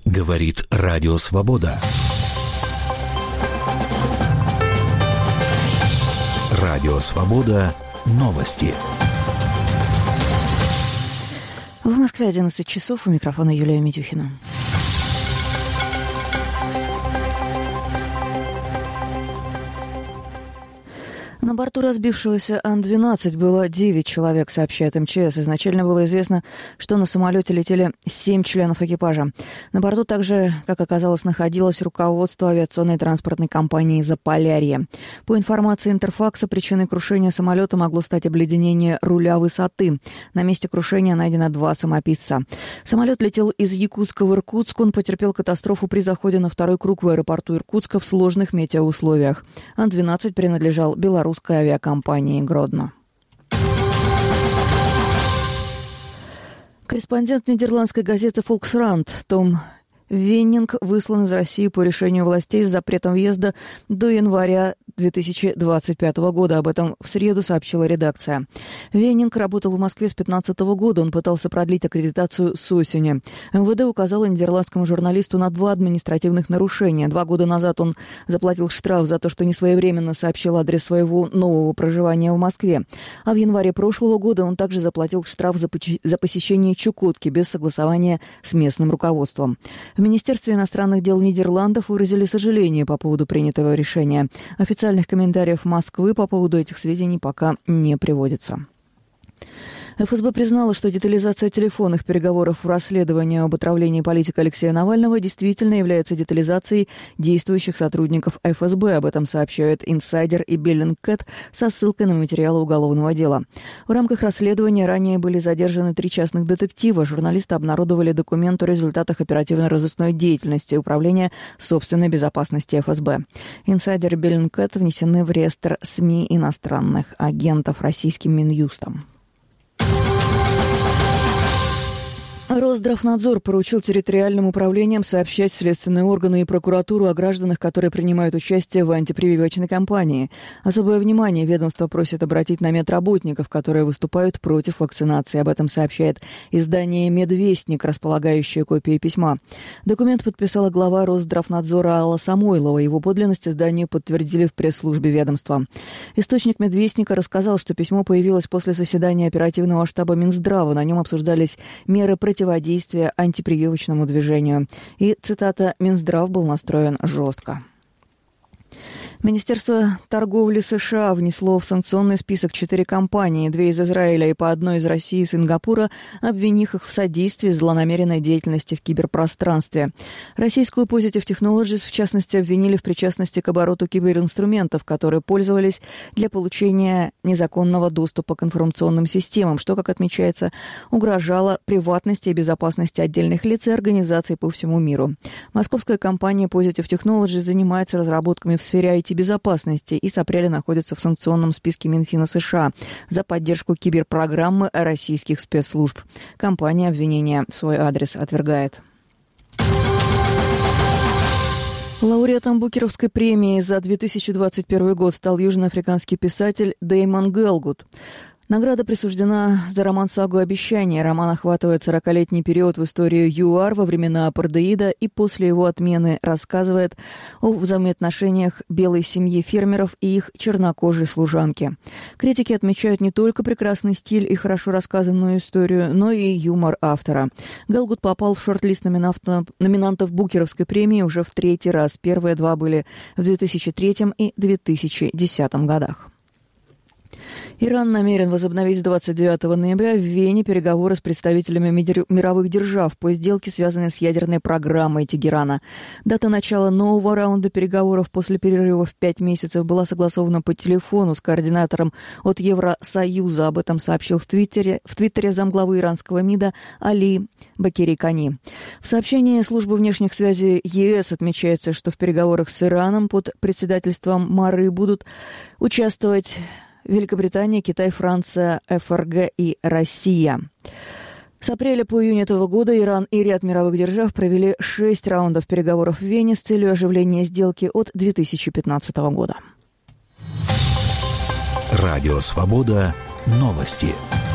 Говорит Радио Свобода. Радио Свобода. Новости. В Москве 11 часов. У микрофона Юлия Митюхина. На борту разбившегося Ан-12 было 9 человек, сообщает МЧС. Изначально было известно, что на самолете летели 7 членов экипажа. На борту также, как оказалось, находилось руководство авиационной транспортной компании «Заполярье». По информации Интерфакса, причиной крушения самолета могло стать обледенение руля высоты. На месте крушения найдено 2 самописца. Самолет летел из Якутска в Иркутск. Он потерпел катастрофу при заходе на второй круг в аэропорту Иркутска в сложных метеоусловиях. Ан-12 принадлежал белорусской авиакомпании «Гродно». Корреспондент нидерландской газеты «Volkskrant» Том Веннинг выслан из России по решению властей с запретом въезда до января 2025 года. Об этом в среду сообщила редакция. Веннинг работал в Москве с 2015 года. Он пытался продлить аккредитацию с осени. МВД указало нидерландскому журналисту на 2 административных нарушения. 2 года назад он заплатил штраф за то, что несвоевременно сообщил адрес своего нового проживания в Москве. А в январе прошлого года он также заплатил штраф за посещение Чукотки без согласования с местным руководством. В Министерстве иностранных дел Нидерландов выразили сожаление по поводу принятого решения. Официальных комментариев Москвы по поводу этих сведений пока не приводится. ФСБ признала, что детализация телефонных переговоров в расследовании об отравлении политика Алексея Навального действительно является детализацией действующих сотрудников ФСБ. Об этом сообщают «Инсайдер» и «Беллингкэт» со ссылкой на материалы уголовного дела. В рамках расследования ранее были задержаны 3 частных детектива. Журналисты обнародовали документ о результатах оперативно-розыскной деятельности Управления собственной безопасности ФСБ. «Инсайдер» и «Беллингкэт» внесены в реестр СМИ иностранных агентов российским Минюстом. Росздравнадзор поручил территориальным управлениям сообщать в следственные органы и прокуратуру о гражданах, которые принимают участие в антипрививочной кампании. Особое внимание ведомство просит обратить на медработников, которые выступают против вакцинации. Об этом сообщает издание «Медвестник», располагающее копией письма. Документ подписала глава Росздравнадзора Алла Самойлова. Его подлинность изданию подтвердили в пресс-службе ведомства. Источник «Медвестника» рассказал, что письмо появилось после заседания оперативного штаба Минздрава. На нем обсуждались меры противодействия антипрививочному движению. И, цитата, «Минздрав был настроен жестко». Министерство торговли США внесло в санкционный список 4 компании, 2 из Израиля и по 1 из России и Сингапура, обвинив их в содействии злонамеренной деятельности в киберпространстве. Российскую Positive Technologies, в частности, обвинили в причастности к обороту киберинструментов, которые пользовались для получения незаконного доступа к информационным системам, что, как отмечается, угрожало приватности и безопасности отдельных лиц и организаций по всему миру. Московская компания Positive Technologies занимается разработками в сфере IT-безопасности и с апреля находится в санкционном списке Минфина США за поддержку киберпрограммы российских спецслужб. Компания обвинения в свой адрес отвергает. Лауреатом Букеровской премии за 2021 год стал южноафриканский писатель Дэймон Гелгут. Награда присуждена за роман-сагу «Обещание». Роман охватывает 40-летний период в истории ЮАР во времена апартеида и после его отмены рассказывает о взаимоотношениях белой семьи фермеров и их чернокожей служанки. Критики отмечают не только прекрасный стиль и хорошо рассказанную историю, но и юмор автора. Гелгут попал в шорт-лист номинантов Букеровской премии уже в 3-й раз. Первые 2 были в 2003 и 2010 годах. Иран намерен возобновить с 29 ноября в Вене переговоры с представителями мировых держав по сделке, связанной с ядерной программой Тегерана. Дата начала нового раунда переговоров после перерыва в 5 месяцев была согласована по телефону с координатором от Евросоюза. Об этом сообщил в Твиттере замглавы иранского МИДа Али Бакери Кани. В сообщении службы внешних связей ЕС отмечается, что в переговорах с Ираном под председательством Мары будут участвовать Великобритания, Китай, Франция, ФРГ и Россия. С апреля по июнь этого года Иран и ряд мировых держав провели 6 раундов переговоров в Вене с целью оживления сделки от 2015 года. Радио «Свобода». Новости.